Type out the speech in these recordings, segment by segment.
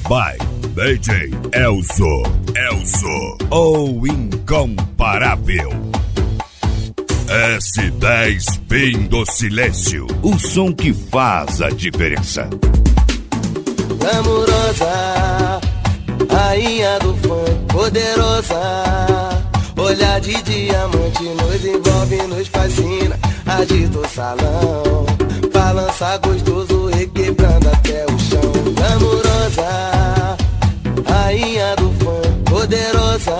by DJ Elzo, o incomparável. S10 Fim do Silêncio, o som que faz a diferença. Glamurosa, rainha do funk, poderosa, olhar de diamante nos envolve, nos fascina, agita o salão, balança gostoso, requebrando até o chão. Glamurosa, rainha do funk, poderosa,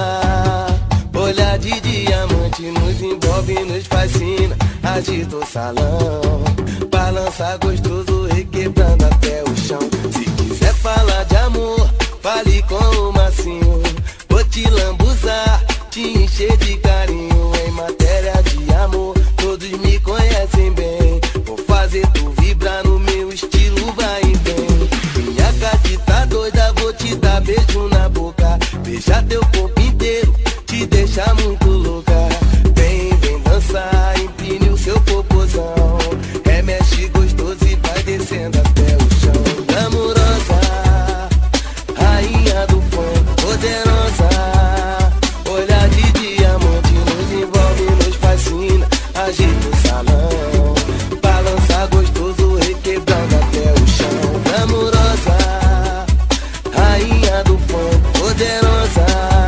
olhar de diamante nos envolve, nos fascina, agita o salão, balança gostoso, requebrando até o chão. Se quiser falar de amor, fale com o Massinho, vou te lambuzar, te encher de carinho. Em matéria de amor, todos me conhecem bem, vou fazer tu vibrar no meu estilo, vai e vem. Minha gatita doida, vou te dar beijo na boca, beijar teu corpo inteiro, te deixar muito louca. Vem, vem dançar, empine o seu popozão, remexe gostoso e vai descendo até o chão. Glamurosa, rainha do funk, poderosa, olhar de diamante nos envolve, nos fascina, agita o salão, balança gostoso, requebrando até o chão. Glamurosa, rainha do funk, poderosa,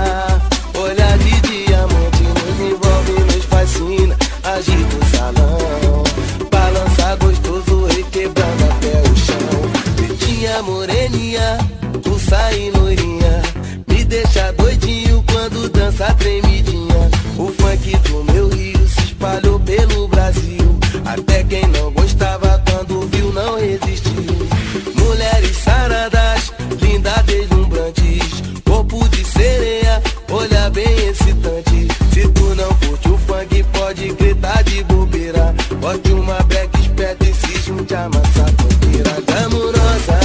olhar de diamante nos envolve, nos fascina, agita o salão, balança gostoso, requebrando até o chão. Pretinha, moreninha, tu sai loirinha, me deixa doidinho quando dança tremidinha. O funk do meu Rio se espalhou pelo Brasil, até quem não gostava quando viu não resistiu. Mulheres saradas, lindas deslumbrantes, corpo de sereia, olhar bem excitante. Se tu não curte o funk, pode gritar de bobeira, bote uma break esperta e se junte a massa funkeira. Glamurosa,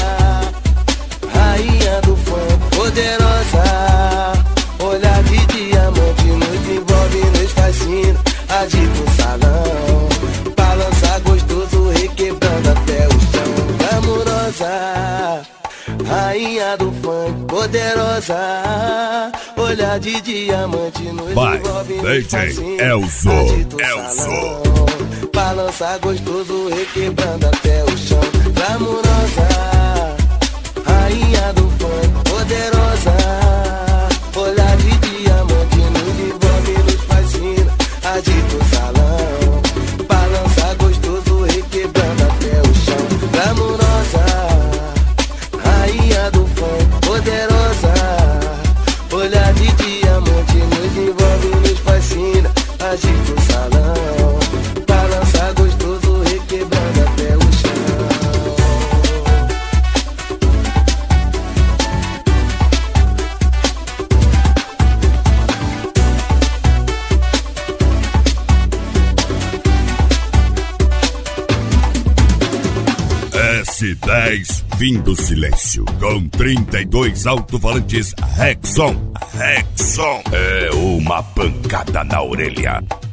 rainha do funk, poderosa, olhar de diamante nos envolve, nos fascina, agita o salão, balança gostoso, requebrando até o chão. Glamurosa, rainha do funk, poderosa, olhar de diamante nos envolve, nos fascina, Elzo, agita o salão, balança gostoso, requebrando até o chão. Glamurosa, rainha do funk, poderosa, olhar de diamante nos envolve, nos fascina, agita o salão, balança gostoso, requebrando até o chão. Glamurosa, rainha do funk, poderosa, olhar de diamante nos envolve, nos fascina, agita o salão, balança gostoso, requebrando até o chão. S10 Fim do Silêncio, com 32 alto-falantes Rexon. É uma pancada na orelha.